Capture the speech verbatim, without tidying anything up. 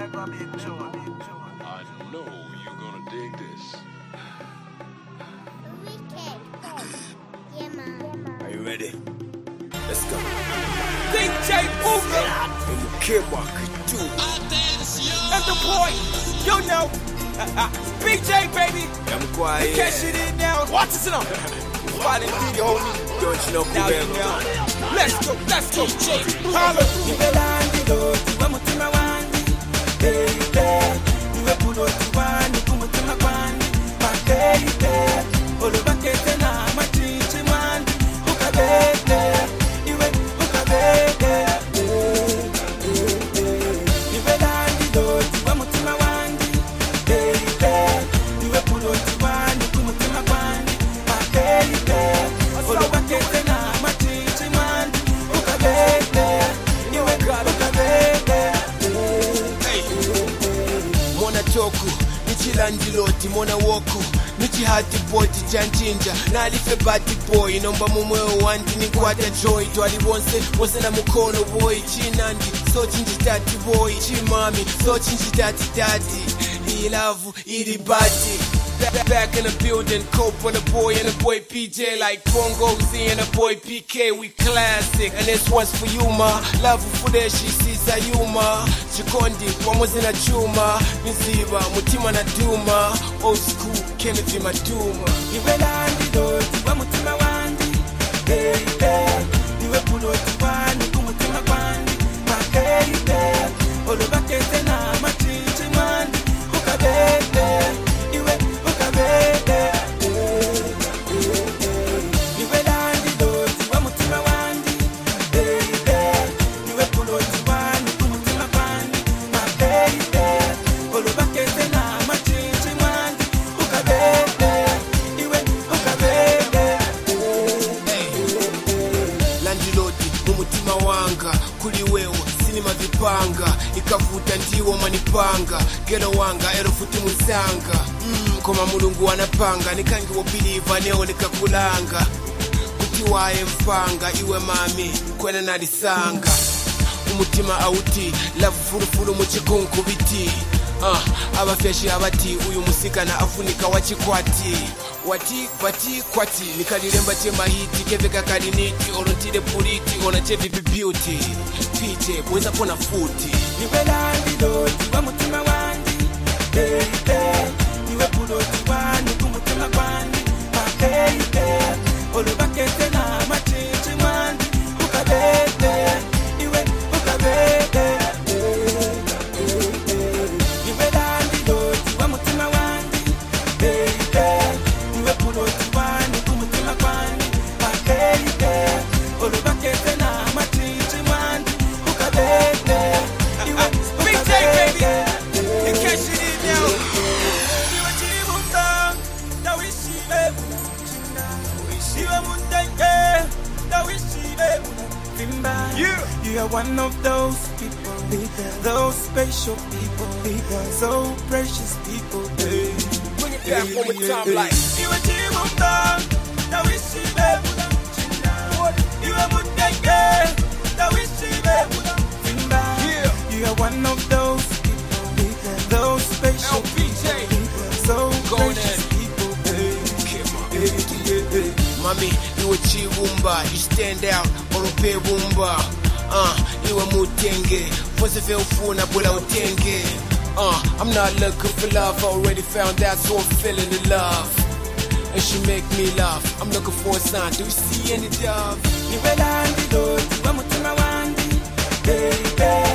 I know you're gonna dig this. Yeah, man. Are you ready? Let's go. D J Booker And the kid walker too. and the boy, you know, B J baby. I'm quiet. Catch it in now. Watch this now. Fighting video, homie. Don't you know Now you Kubego? know. Let's go, let's go, Jay. Holla. Toku, Nichi Landiloti, Mona Woku, Nichi Hati Boy, Tichanjinja, Nalife Bati Boy, Nomba Mumwe Wandi, Nikwata Joy, Twali Wonse, Wasena Mukono Boy, Chinandi, So Chinji Tati Boy, Chimami, So Chinji Tati Tati, Ilavu, Iri Bati. Back in the building, Cope on the boy and the boy P J like Pongo Z and the boy P K, we classic. And this one's for you, ma. Love for that she sees Ayuma. Chikondi, Wamozina Chuma. Miziba, Mutima na Duma. Old school, Kennedy Matuma. Nivelandi doti, Wamutima Wandi. Hey, hey. Niwe Puloti Wani, Kumutima Wandi. Makete, Olubakete na Machichi Mandi. Ukabete. Panga, ikavuta ndiwo manipanga gelo wanga erofuti musanga mm, koma mulungu wanapanga nikangi wobelieve neo nikakulanga kuti wae mpanga iwe mami kwena nalisanga umutima auti love fulu fulu muchikunku biti uh, abafeshi abati uyu musikana afunika wachikwati wati kwati kwati nikalilemba chema hiti keveka kaliniti olontile puliti ona chevipi beauty P J boys up on a footy. Nivelandi doti wamutima wandi. Hey, hey. Niwe puloti wani kumutima wandi. Makete. Olubakete na machichi wandi. Ukabete. Iwe ukabete. Nivelandi doti wamutima wandi. Hey, hey. Niwe puloti wani kumutima wandi. Makete. Olubakete na machichi wandi. B J baby, in case you didn't know, you a Chibunta, that we see them. You a Mundeke, that we see them. You, you are one of those people, those special people, so precious people. Bring it back one more time, like you a Chibunta, that we see them. You a Mundeke, that we see them. You are one of those people, those special L P J. people, so precious people. Hey, hey, hey. Mami, you a chibumba, you stand out, orope bumba. Uh, you a mutenge, fosefel funa bula utenge. Uh, I'm not looking for love, I already found out, so I'm feeling the love. And she make me laugh, I'm looking for a sign, do you see any dove? Nivelandi doti, wamutima wandi, hey, hey.